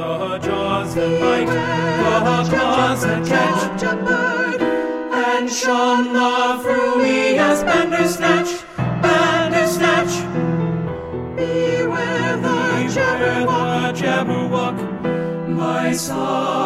the jaws that bite, the claws that catch a bird, and shun the fruiest Bandersnatch, Bandersnatch. Beware the Jabberwock, my son.